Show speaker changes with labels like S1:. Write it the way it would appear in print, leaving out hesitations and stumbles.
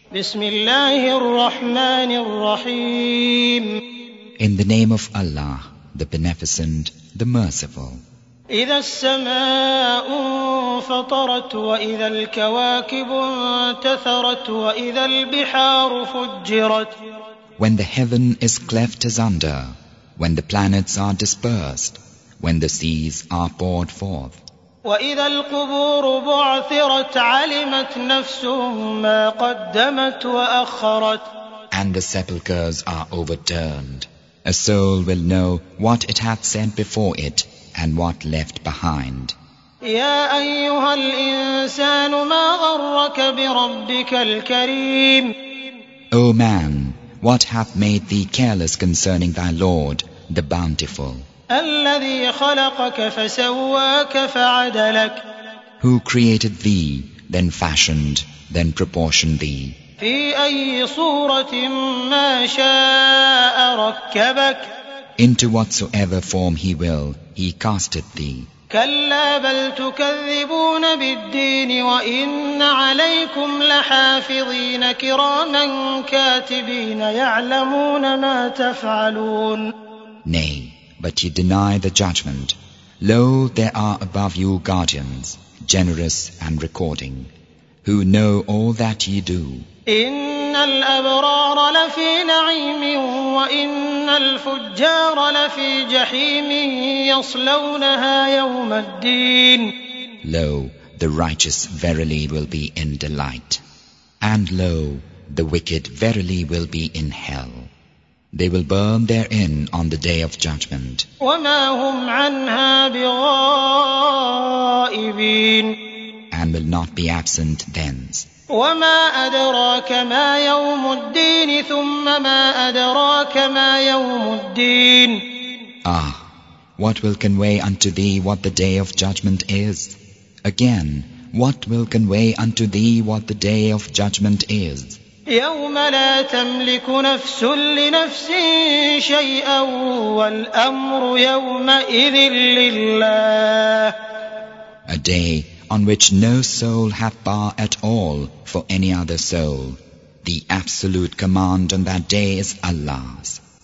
S1: بسم الله الرحمن الرحيم
S2: In the name of Allah, the Beneficent, the Merciful.
S1: إذا السماء انفطرت وإذا الكواكب انتثرت وإذا البحار فجرت.
S2: When the heaven is cleft asunder, when the planets are dispersed, when the seas are poured forth.
S1: وإذا القبور بعثرت علمت نفس ما قدمت وأخرت.
S2: And the sepulchres are overturned. A soul will know what it hath sent before it and what left behind.
S1: يا أيها الإنسان ما غرك بربك الكريم.
S2: O man, what hath made thee careless concerning thy Lord, the Bountiful?
S1: الذي خلقك فسواك فعدلك.
S2: Who created thee, then fashioned, then proportioned thee.
S1: في أي صورة ما شاء ركبك.
S2: Into whatsoever form he will, he casteth thee.
S1: كلا بل تكذبون بالدين وإن عليكم لحافظين كراما كاتبين يعلمون ما تفعلون.
S2: Nay, but ye deny the judgment. Lo, there are above you guardians, generous and recording, who know all that ye do.
S1: إن الأبرار لفي نعيم وإن الفجار لفي جحيم يصلونها يوم الدين.
S2: Lo, the righteous verily will be in delight, and lo, the wicked verily will be in hell. They will burn therein on the day of judgment.
S1: وما هم عنها بغائبين.
S2: And will not be absent thence.
S1: وما أدراك ما يوم الدين ثم ما أدراك ما يوم الدين.
S2: Ah, what will convey unto thee what the day of judgment is? Again, what will convey unto thee what the day of judgment is?
S1: يوم لا تملك نفس لنفس شيئا والأمر يومئذ لله.
S2: A day on which no soul hath power at all for any other soul. The absolute command on that day is Allah's.